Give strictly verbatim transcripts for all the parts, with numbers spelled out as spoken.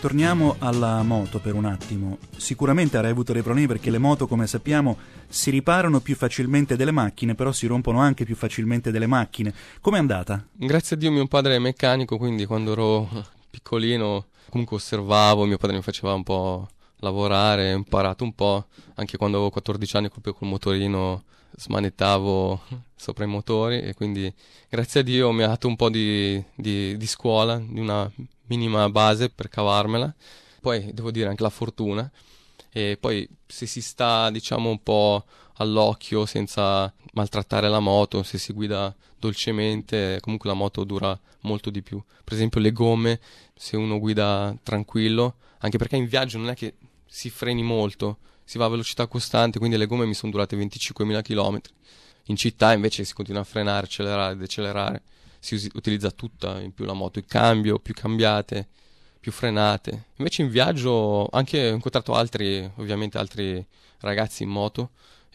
torniamo alla moto per un attimo. Sicuramente avrai avuto dei problemi perché le moto, come sappiamo, si riparano più facilmente delle macchine, però si rompono anche più facilmente delle macchine. Com'è andata? Grazie a Dio mio padre è meccanico, quindi quando ero piccolino comunque osservavo, mio padre mi faceva un po' lavorare, ho imparato un po', anche quando avevo quattordici anni proprio col motorino smanettavo sopra i motori e quindi grazie a Dio mi ha dato un po' di, di, di scuola, di una minima base per cavarmela, poi devo dire anche la fortuna, e poi se si sta diciamo un po' all'occhio senza maltrattare la moto, se si guida dolcemente, comunque la moto dura molto di più. Per esempio le gomme, se uno guida tranquillo, anche perché in viaggio non è che si freni molto, si va a velocità costante, quindi le gomme mi sono durate venticinquemila chilometri. In città invece si continua a frenare, accelerare, decelerare, si usi- utilizza tutta in più la moto, il cambio, più cambiate, più frenate. Invece in viaggio anche ho incontrato altri, ovviamente altri ragazzi in moto,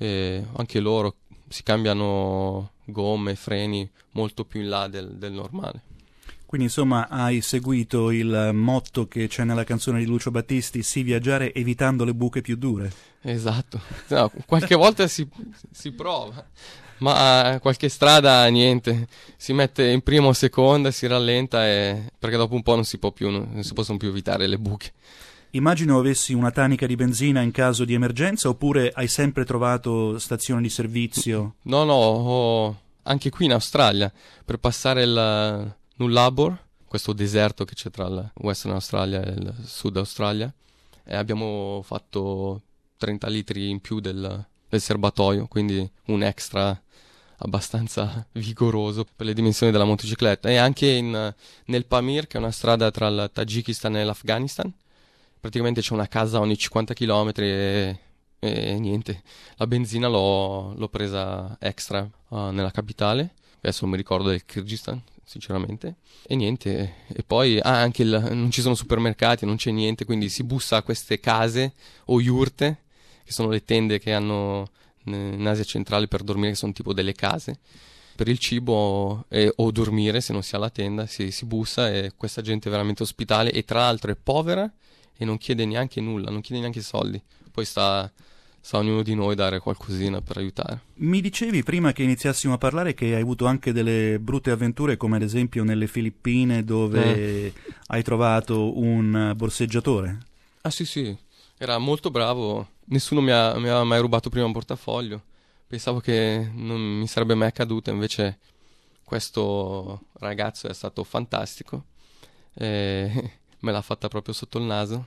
e anche loro si cambiano gomme, freni molto più in là del, del normale. Quindi insomma hai seguito il motto che c'è nella canzone di Lucio Battisti, sì viaggiare evitando le buche più dure. Esatto, no, qualche volta si, si prova, ma qualche strada niente, si mette in prima o seconda, si rallenta e... perché dopo un po' non si può più, non si possono più evitare le buche. Immagino avessi una tanica di benzina in caso di emergenza oppure hai sempre trovato stazione di servizio? No, no, ho... anche qui in Australia, per passare il Nullarbor, questo deserto che c'è tra il Western Australia e il Sud Australia, e abbiamo fatto trenta litri in più del, del serbatoio, quindi un extra abbastanza vigoroso per le dimensioni della motocicletta. E anche in, nel Pamir, che è una strada tra il Tagikistan e l'Afghanistan, praticamente c'è una casa ogni cinquanta chilometri e, e niente, la benzina l'ho, l'ho presa extra uh, nella capitale, adesso non mi ricordo del Kyrgyzstan sinceramente, e niente, e poi ah, anche il, non ci sono supermercati, non c'è niente, quindi si bussa a queste case o yurte, che sono le tende che hanno in Asia centrale per dormire, che sono tipo delle case per il cibo e, o dormire se non si ha la tenda, si, si bussa e questa gente è veramente ospitale e tra l'altro è povera e non chiede neanche nulla, non chiede neanche soldi, poi sta, sta ognuno di noi dare qualcosina per aiutare. Mi dicevi prima che iniziassimo a parlare che hai avuto anche delle brutte avventure, come ad esempio nelle Filippine dove eh. hai trovato un borseggiatore. Ah sì sì, era molto bravo, nessuno mi, ha, mi aveva mai rubato prima un portafoglio, pensavo che non mi sarebbe mai accaduto, invece questo ragazzo è stato fantastico, e me l'ha fatta proprio sotto il naso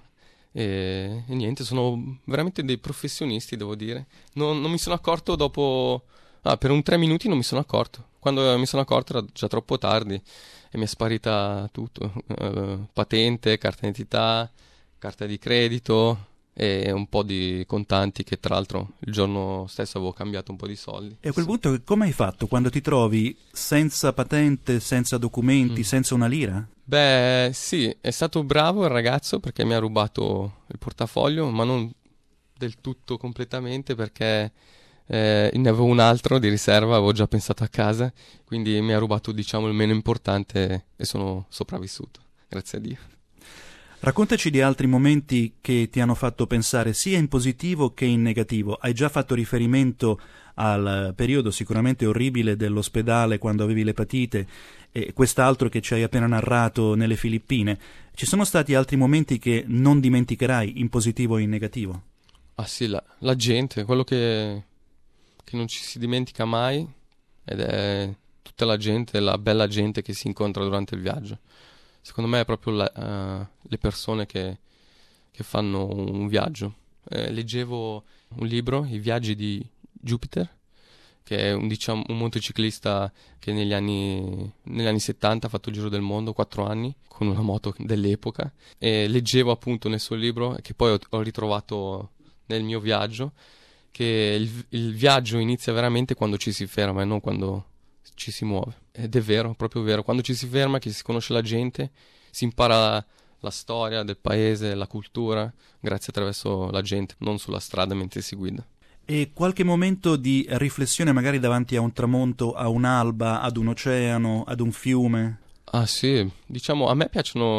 e, e niente, sono veramente dei professionisti, devo dire. Non, non mi sono accorto dopo, ah, per un tre minuti non mi sono accorto, quando mi sono accorto era già troppo tardi e mi è sparita tutto, uh, patente, carta d'identità, carta di credito e un po' di contanti che tra l'altro il giorno stesso avevo cambiato un po' di soldi. E a quel sì. punto come hai fatto quando ti trovi senza patente, senza documenti, mm. senza una lira? Beh sì, è stato bravo il ragazzo perché mi ha rubato il portafoglio, ma non del tutto completamente perché eh, ne avevo un altro di riserva, avevo già pensato a casa, quindi mi ha rubato diciamo il meno importante e sono sopravvissuto, grazie a Dio. Raccontaci di altri momenti che ti hanno fatto pensare sia in positivo che in negativo. Hai già fatto riferimento al periodo sicuramente orribile dell'ospedale quando avevi l'epatite e quest'altro che ci hai appena narrato nelle Filippine. Ci sono stati altri momenti che non dimenticherai in positivo e in negativo? Ah sì, la, la gente, quello che, che non ci si dimentica mai ed è tutta la gente, la bella gente che si incontra durante il viaggio. Secondo me è proprio la, uh, le persone che, che fanno un viaggio. Eh, leggevo un libro, I viaggi di Jupiter, che è un, diciamo, un motociclista che negli anni, negli anni settanta ha fatto il giro del mondo, quattro anni, con una moto dell'epoca. E leggevo appunto nel suo libro, che poi ho, ho ritrovato nel mio viaggio, che il, il viaggio inizia veramente quando ci si ferma e non quando ci si muove. Ed è vero, proprio vero, quando ci si ferma, che si conosce la gente, si impara la storia del paese, la cultura, grazie attraverso la gente, non sulla strada mentre si guida. E qualche momento di riflessione magari davanti a un tramonto, a un'alba, ad un oceano, ad un fiume? Ah sì, diciamo a me piacciono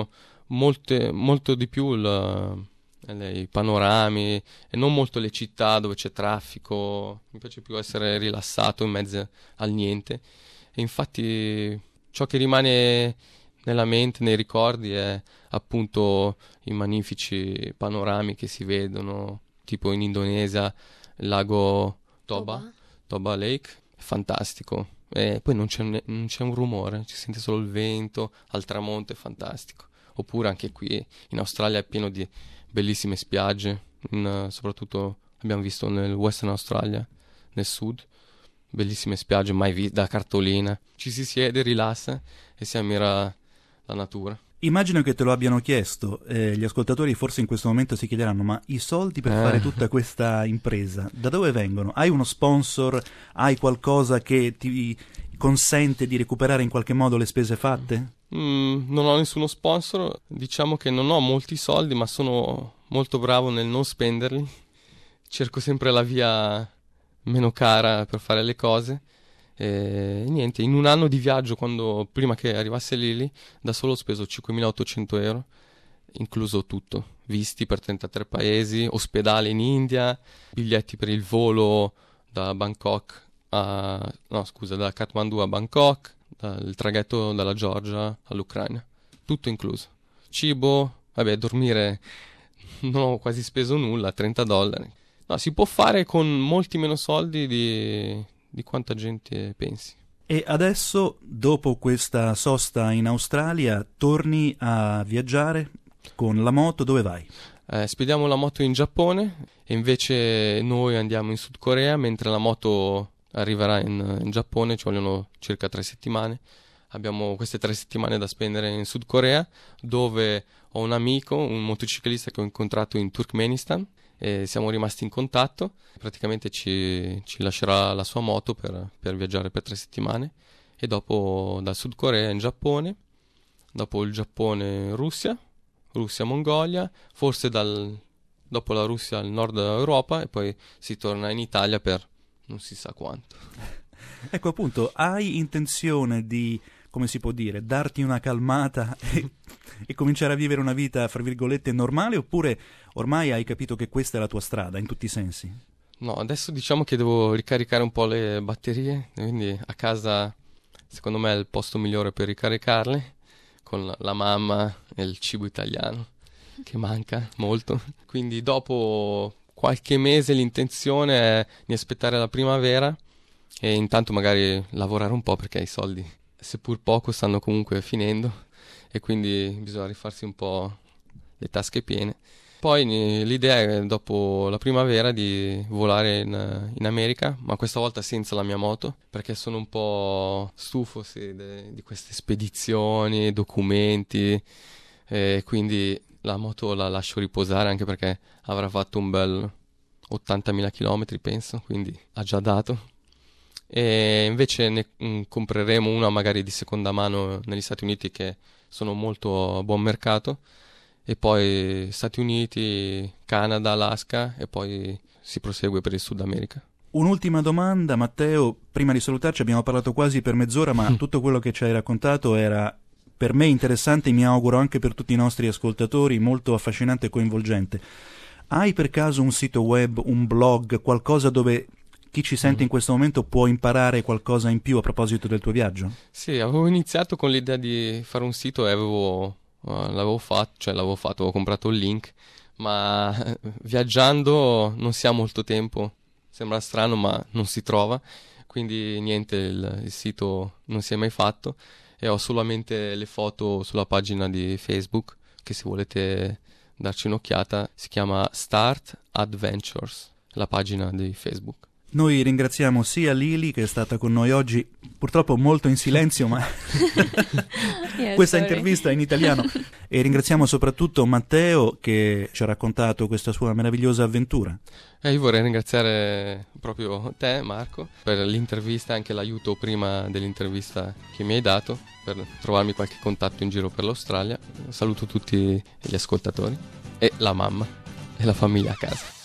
molte, molto di più il, i panorami e non molto le città dove c'è traffico. Mi piace più essere rilassato in mezzo al niente, e infatti ciò che rimane nella mente, nei ricordi, è appunto i magnifici panorami che si vedono, tipo in Indonesia, il lago Toba, Toba, Toba Lake, è fantastico. E poi non c'è, un, non c'è un rumore, si sente solo il vento al tramonto, è fantastico. Oppure anche qui in Australia è pieno di bellissime spiagge, in, soprattutto abbiamo visto nel Western Australia, nel sud, bellissime spiagge mai viste da cartolina. Ci si siede, rilassa e si ammira la natura. Immagino che te lo abbiano chiesto, eh, gli ascoltatori forse in questo momento si chiederanno: ma i soldi per Eh. fare tutta questa impresa, da dove vengono? Hai uno sponsor? Hai qualcosa che ti consente di recuperare in qualche modo le spese fatte? Mm, non ho nessuno sponsor, diciamo che non ho molti soldi, ma sono molto bravo nel non spenderli. Cerco sempre la via meno cara per fare le cose. E niente, in un anno di viaggio, quando prima che arrivasse Lily, da solo ho speso cinquemilaottocento euro, incluso tutto, visti per trentatré paesi, ospedale in India, biglietti per il volo da Bangkok a, no scusa, da Kathmandu a Bangkok, il traghetto dalla Georgia all'Ucraina, tutto incluso. Cibo, vabbè, dormire non ho quasi speso nulla, trenta dollari. No, si può fare con molti meno soldi di, di quanta gente pensi. E adesso, dopo questa sosta in Australia, torni a viaggiare con la moto, dove vai? Eh, spediamo la moto in Giappone e invece noi andiamo in Sud Corea, mentre la moto arriverà in, in Giappone, ci vogliono circa tre settimane. Abbiamo queste tre settimane da spendere in Sud Corea, dove ho un amico, un motociclista che ho incontrato in Turkmenistan, e siamo rimasti in contatto. Praticamente ci, ci lascerà la sua moto per, per viaggiare per tre settimane, e dopo dal Sud Corea in Giappone, dopo il Giappone Russia, Russia Mongolia, forse dal, dopo la Russia il Nord Europa, e poi si torna in Italia per non si sa quanto. Ecco, appunto, hai intenzione di, come si può dire, darti una calmata e, e cominciare a vivere una vita, fra virgolette, normale, oppure ormai hai capito che questa è la tua strada, in tutti i sensi? No, adesso diciamo che devo ricaricare un po' le batterie, quindi a casa secondo me è il posto migliore per ricaricarle, con la, la mamma e il cibo italiano, che manca molto. Quindi dopo qualche mese l'intenzione è di aspettare la primavera e intanto magari lavorare un po', perché i soldi, seppur poco, stanno comunque finendo, e quindi bisogna rifarsi un po' le tasche piene. Poi l'idea è, dopo la primavera, di volare in, in America, ma questa volta senza la mia moto, perché sono un po' stufo sì, de, di queste spedizioni, documenti, e quindi la moto la lascio riposare, anche perché avrà fatto un bel ottantamila chilometri, penso, quindi ha già dato. E invece ne mh, compreremo una magari di seconda mano negli Stati Uniti, che sono molto a buon mercato, e poi Stati Uniti, Canada, Alaska, e poi si prosegue per il Sud America. Un'ultima domanda, Matteo, prima di salutarci. Abbiamo parlato quasi per mezz'ora, ma tutto quello che ci hai raccontato era per me interessante, e mi auguro anche per tutti i nostri ascoltatori molto affascinante e coinvolgente. Hai per caso un sito web, un blog, qualcosa dove chi ci sente in questo momento può imparare qualcosa in più a proposito del tuo viaggio? Sì, avevo iniziato con l'idea di fare un sito e avevo, uh, l'avevo fatto, cioè l'avevo fatto, avevo comprato il link, ma eh, viaggiando non si ha molto tempo, sembra strano ma non si trova, quindi niente, il, il sito non si è mai fatto, e ho solamente le foto sulla pagina di Facebook, che se volete darci un'occhiata si chiama Start Adventures, la pagina di Facebook. Noi ringraziamo sia Lily, che è stata con noi oggi, purtroppo molto in silenzio, ma Yeah, questa sorry. intervista in italiano, e ringraziamo soprattutto Matteo, che ci ha raccontato questa sua meravigliosa avventura. E io vorrei ringraziare proprio te, Marco, per l'intervista e anche l'aiuto prima dell'intervista che mi hai dato, per trovarmi qualche contatto in giro per l'Australia. Saluto tutti gli ascoltatori e la mamma e la famiglia a casa.